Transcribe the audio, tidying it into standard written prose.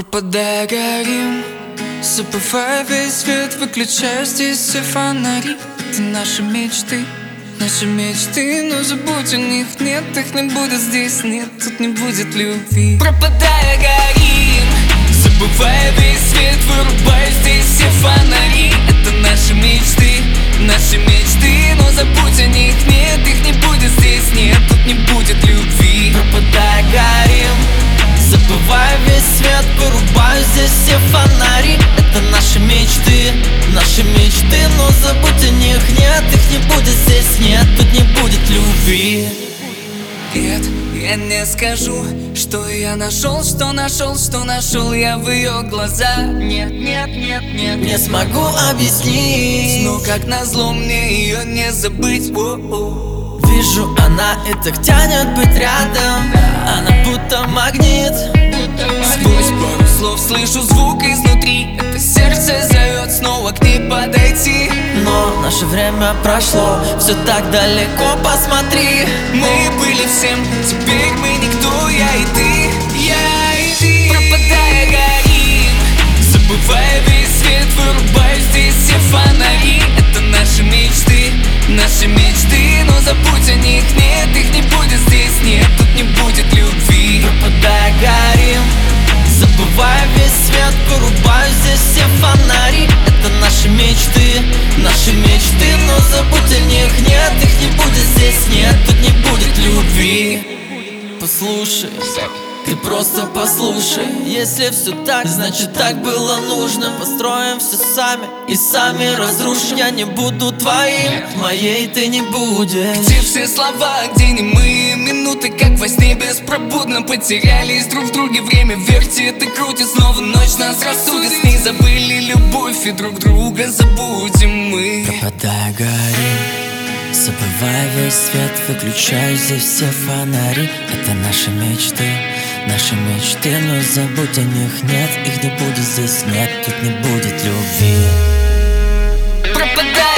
Пропадая горим, забывая весь свет, выключая здесь все фонари. Это наши мечты, но забудь, у них нет, их не будет здесь, нет, тут не будет любви. Пропадая горим, забывая весь свет, вырубая здесь все фонари. Это наши мечты, но забудь, о них нет, их не будет здесь, нет, тут не будет любви. Пропадая горим, забывая весь свет, вырубаю здесь все фонари. Это наши мечты, но забудь, о них нет, их не будет здесь, нет, тут не будет любви. Нет, я не скажу, что я нашел, что нашел я в ее глазах. Нет, не смогу объяснить, но как назло мне ее не забыть. Вижу, она и так тянет быть рядом, она будто магнит. Сквозь пару слов слышу звук изнутри, это сердце зовет снова к ней подойти. Но наше время прошло, все так далеко, посмотри. Мы были всем, теперь мы никто, я и ты. Пропадая горим, забывая весь свет, вырубаю здесь все фонари. Это наши мечты, но забудь, о них нет, их не будет здесь, нет, тут не будет любви. Пропадая горим, забывая весь свет, вырубаю здесь все фонари. Это наши мечты, но забудь, о них нет, их не будет здесь, нет, тут не будет любви. Послушай, ты просто послушай, если все так, значит так было нужно. Построим все сами и сами разрушим. Я не буду твоим, моей ты не будешь. Где все слова, где немые минуты, как во сне беспробудно потерялись друг в друге. Время вертит и крутит, снова ночь нас рассудит. С ней забыли любовь и друг друга забудем мы. Пропадая горим, забывая весь свет, выключаю здесь все фонари. Это наши мечты, но забудь, о них нет, их не будет здесь, нет, тут не будет любви. Пропадая